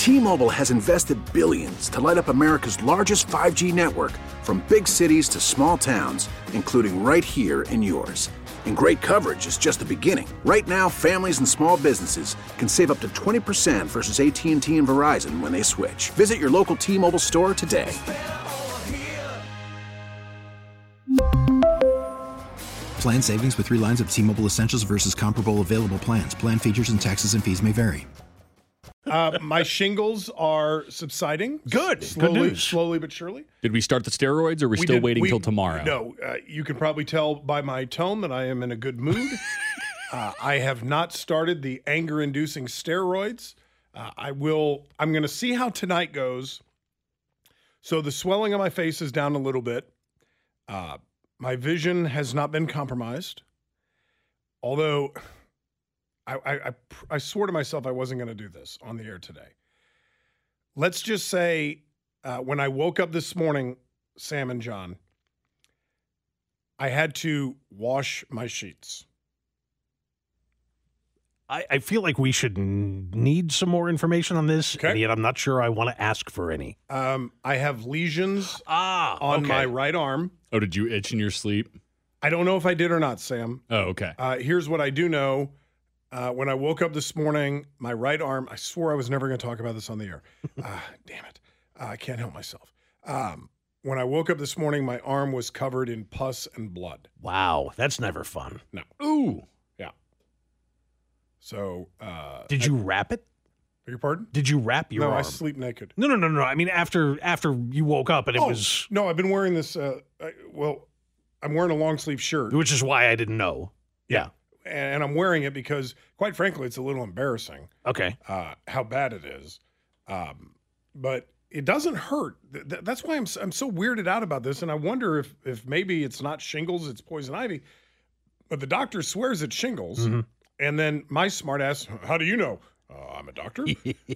T-Mobile has invested billions to light up America's largest 5G network, from big cities to small towns, including right here in yours. And great coverage is just the beginning. Right now, families and small businesses can save up to 20% versus AT&T and Verizon when they switch. Visit your local T-Mobile store today. Plan savings with 3 lines of T-Mobile Essentials versus comparable available plans. Plan features and taxes and fees may vary. My shingles are subsiding. Good. Slowly, Good news. Slowly but surely. Did we start the steroids, or are we still waiting till tomorrow? No. You can probably tell by my tone that I am in a good mood. I have not started the anger-inducing steroids. I'm going to see how tonight goes. So the swelling on my face is down a little bit. My vision has not been compromised. Although I swore to myself I wasn't going to do this on the air today. Let's just say when I woke up this morning, Sam and John, I had to wash my sheets. I feel like we should need some more information on this, and yet I'm not sure I want to ask for any. I have lesions on my right arm. Oh, did you itch in your sleep? I don't know if I did or not, Sam. Oh, okay. Here's what I do know. When I woke up this morning, my right arm, I swore I was never going to talk about this on the air. Damn it. I can't help myself. When I woke up this morning, my arm was covered in pus and blood. Wow, that's never fun. No. Ooh. Yeah. So. Did you wrap it? Beg your pardon? Did you wrap your arm? No, I sleep naked. No. I mean, after you woke up and it was. No, I've been wearing this. I'm wearing a long sleeve shirt. Which is why I didn't know. Yeah. And I'm wearing it because, quite frankly, it's a little embarrassing. Okay. How bad it is. But it doesn't hurt. That's why I'm so weirded out about this. And I wonder if maybe it's not shingles, it's poison ivy. But the doctor swears it's shingles. Mm-hmm. And then my smart ass, how do you know? I'm a doctor.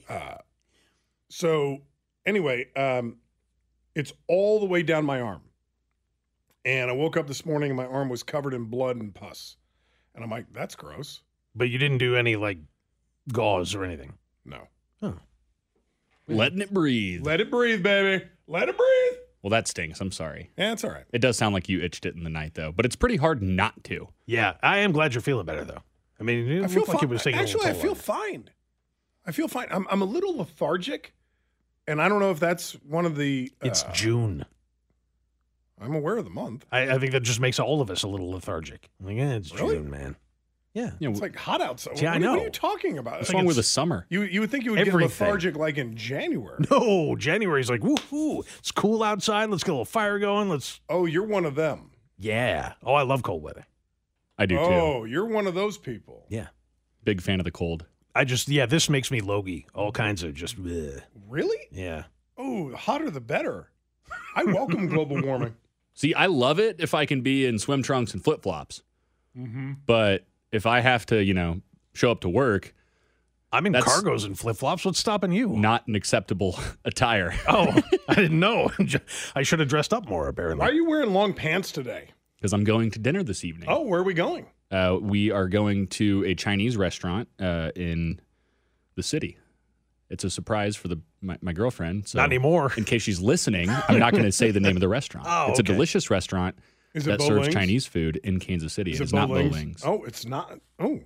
So anyway, it's all the way down my arm. And I woke up this morning and my arm was covered in blood and pus. And I'm like, that's gross. But you didn't do any, gauze or anything? No. Oh. Letting it breathe. Let it breathe, baby. Let it breathe. Well, that stinks. I'm sorry. Yeah, it's all right. It does sound like you itched it in the night, though. But it's pretty hard not to. Yeah, I am glad you're feeling better, though. I mean, it looked like it was taking Actually, a I little feel fine. I feel fine. I'm a little lethargic. And I don't know if that's one of the... It's June. I'm aware of the month. I think that just makes all of us a little lethargic. It's really? June, man. Yeah. It's like hot outside. Yeah, I know. What are you talking about? What's wrong with the summer? You would think you would get lethargic like in January. No, January's like, woo-hoo. It's cool outside. Let's get a little fire going. Oh, you're one of them. Yeah. Oh, I love cold weather. I do, too. Oh, you're one of those people. Yeah. Big fan of the cold. This makes me logy. All kinds of just, bleh. Really? Yeah. Oh, the hotter the better. I welcome global warming. See, I love it if I can be in swim trunks and flip-flops. Mm-hmm. But if I have to, show up to work... I'm in cargos and flip-flops. What's stopping you? Not an acceptable attire. Oh, I didn't know. I should have dressed up more, apparently. Why are you wearing long pants today? Because I'm going to dinner this evening. Oh, where are we going? We are going to a Chinese restaurant in the city. It's a surprise for my girlfriend. So not anymore. In case she's listening, I'm not going to say the name of the restaurant. It's a delicious restaurant that serves Wings? Chinese food in Kansas City. Is It's not Bo Wings. Oh, it's not. Oh.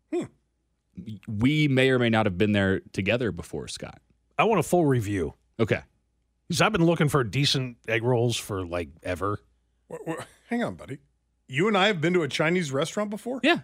We may or may not have been there together before, Scott. I want a full review. Okay. Because I've been looking for decent egg rolls for, ever. Hang on, buddy. You and I have been to a Chinese restaurant before? Yeah.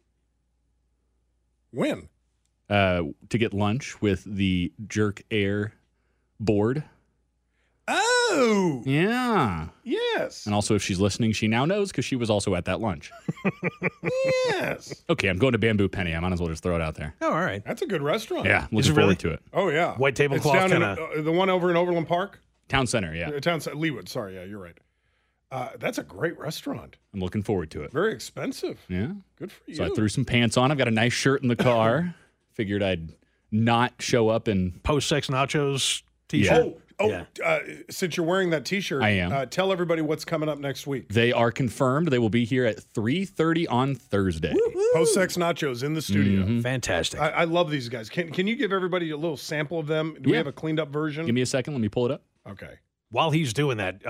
When? To get lunch with the Jerk Air board. Oh! Yeah. Yes. And also, if she's listening, she now knows because she was also at that lunch. Yes. Okay, I'm going to Bamboo Penny. I might as well just throw it out there. Oh, all right. That's a good restaurant. Yeah, looking forward to it. Oh, yeah. White tablecloth It's down kind of. the one over in Overland Park? Town Center, yeah. Leawood, sorry. Yeah, you're right. That's a great restaurant. I'm looking forward to it. Very expensive. Yeah. Good for you. So I threw some pants on. I've got a nice shirt in the car. Figured I'd not show up in post-sex nachos t-shirt. Yeah. Since you're wearing that T-shirt, I am. Tell everybody what's coming up next week. They are confirmed. They will be here at 3:30 on Thursday. Post-sex nachos in the studio. Mm-hmm. Fantastic. I love these guys. Can you give everybody a little sample of them? Do we have a cleaned up version? Give me a second. Let me pull it up. Okay. While he's doing that,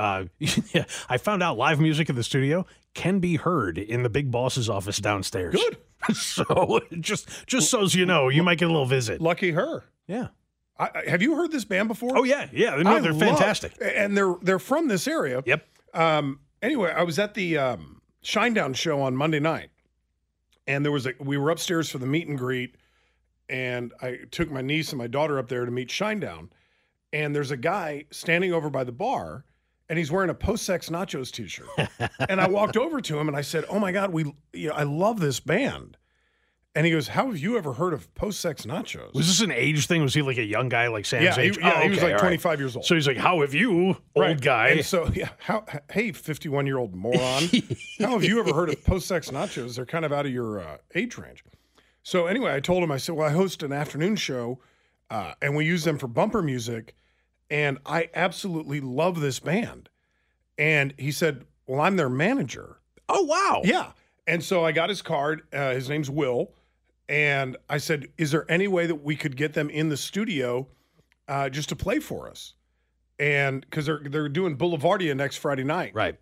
I found out live music in the studio can be heard in the big boss's office downstairs. Good. So just so as you know, you might get a little visit. Lucky her. Yeah. Have you heard this band before? Oh yeah. No, they're fantastic. And they're from this area. Yep. Anyway, I was at the Shinedown show on Monday night, and we were upstairs for the meet and greet, and I took my niece and my daughter up there to meet Shinedown, and there's a guy standing over by the bar, and he's wearing a Post-Sex Nachos T-shirt, and I walked over to him and I said, "Oh my God, I love this band." And he goes, "How have you ever heard of Post-Sex Nachos?" Was this an age thing? Was he like a young guy like Sam's age? He was like 25 years old. So he's like, "How have you, old guy?" And so, hey, 51-year-old moron, how have you ever heard of Post-Sex Nachos? They're kind of out of your age range. So anyway, I told him, I said, well, I host an afternoon show, and we use them for bumper music, and I absolutely love this band. And he said, well, I'm their manager. Oh, wow. Yeah. And so I got his card. His name's Will. And I said, is there any way that we could get them in the studio just to play for us? And because they're doing Boulevardia next Friday night. Right.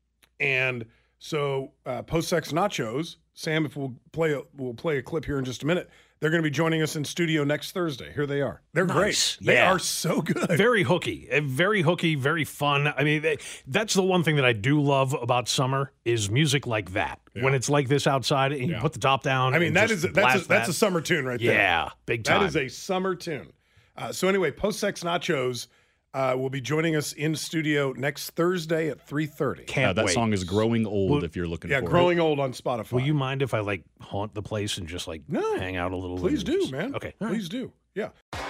And so Post-Sex Nachos, Sam, if we'll play a clip here in just a minute. They're going to be joining us in studio next Thursday. Here they are. They're great. They are so good. Very hooky, very fun. I mean, that's the one thing that I do love about summer is music like that. Yeah. When it's like this outside and you put the top down. I mean, that's a summer tune right there. Yeah, big time. That is a summer tune. So anyway, Post-Sex Nachos will be joining us in studio next Thursday at 3:30. Can't wait. That song is Growing Old if you're looking for it. Yeah, Growing Old on Spotify. Will you mind if I haunt the place and just hang out a little? Please do, man. Okay. Please do. Yeah.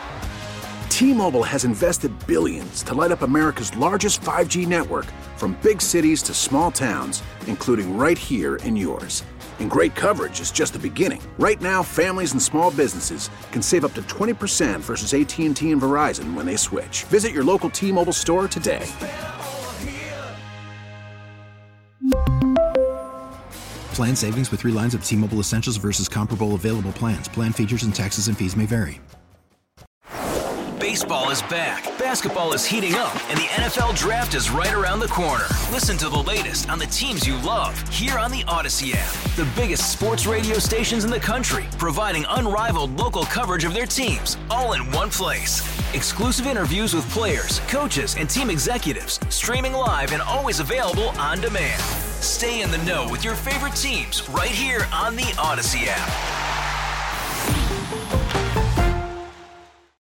T-Mobile has invested billions to light up America's largest 5G network, from big cities to small towns, including right here in yours. And great coverage is just the beginning. Right now, families and small businesses can save up to 20% versus AT&T and Verizon when they switch. Visit your local T-Mobile store today. Plan savings with 3 lines of T-Mobile Essentials versus comparable available plans. Plan features and taxes and fees may vary. Baseball is back, basketball is heating up, and the NFL Draft is right around the corner. Listen to the latest on the teams you love here on the Odyssey app. The biggest sports radio stations in the country, providing unrivaled local coverage of their teams, all in one place. Exclusive interviews with players, coaches, and team executives, streaming live and always available on demand. Stay in the know with your favorite teams right here on the Odyssey app.